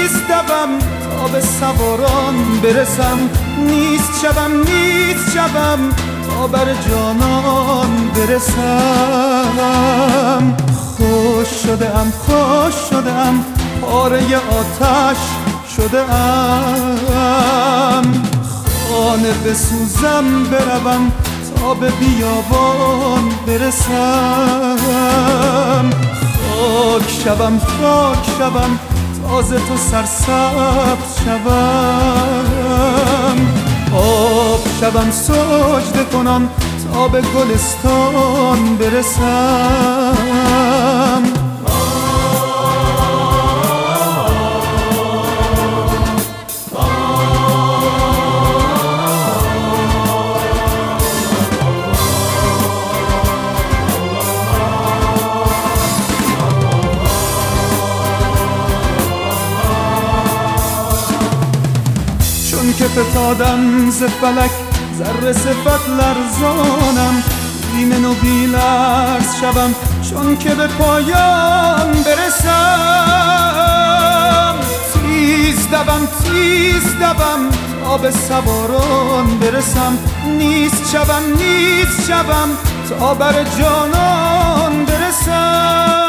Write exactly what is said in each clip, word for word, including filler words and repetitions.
تیز دوم تا به سواران برسم. نیست شبم نیست شبم تا بر جانان برسم. خوش شده ام خوش شده ام پاره آتش شده ام. خانه بسوزم بروم تا به بیابان برسم. خاک شوم خاک شوم تازه تو سرسبز شوم. آب شوم سجده کنم تا به گلستان برسم. چون که فتادم ز فلک ذره صفت لرزانم. ایمن و بی‌لرز شوم چون که به پایان برسم. تیز دوم تیز دوم تا به سواران برسم. نیست شوم نیست شوم تا بر جانان برسم.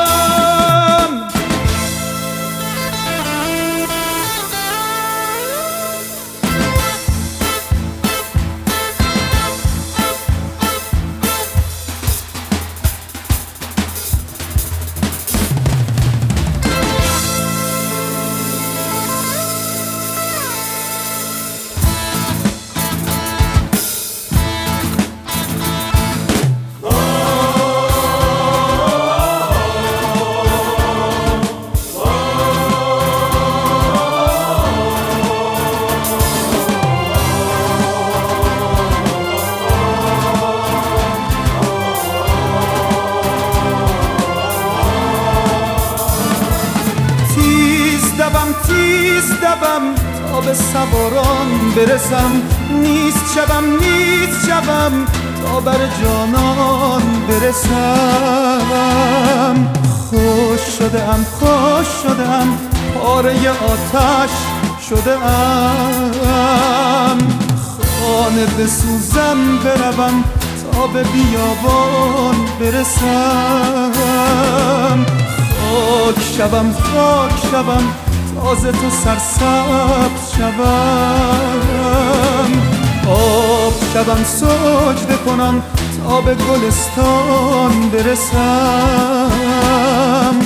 تیز دوم تا به سواران برسم. نیست شوم نیست شوم تا بر جانان برسم. خوش شده ام خوش شده ام پاره آتش شده ام. خانه بسوزم بروم تا به بیابان برسم. خاک شوم خاک شوم تازه تو سرسبز شوم. آب شوم سجده کنم تا به گلستان برسم.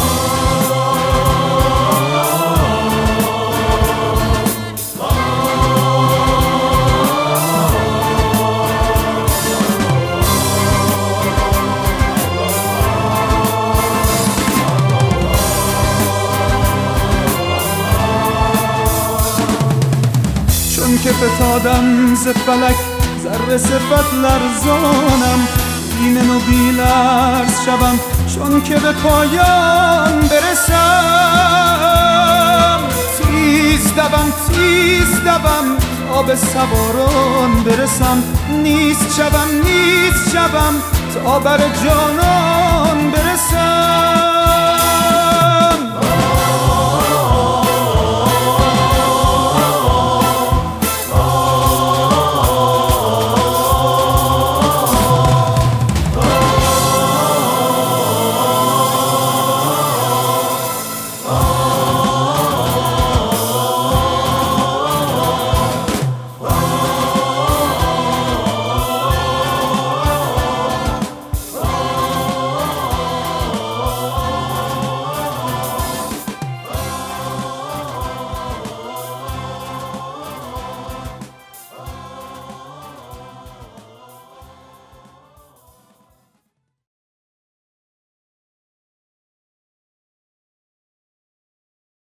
چون که فتادم ز فلک ذره صفت لرزانم. ایمن و بی‌لرز شوم چون که به پایان برسم. تیز دوم تیز دوم تا به سواران برسم. نیست شوم نیست شوم تا بر جانان برسم.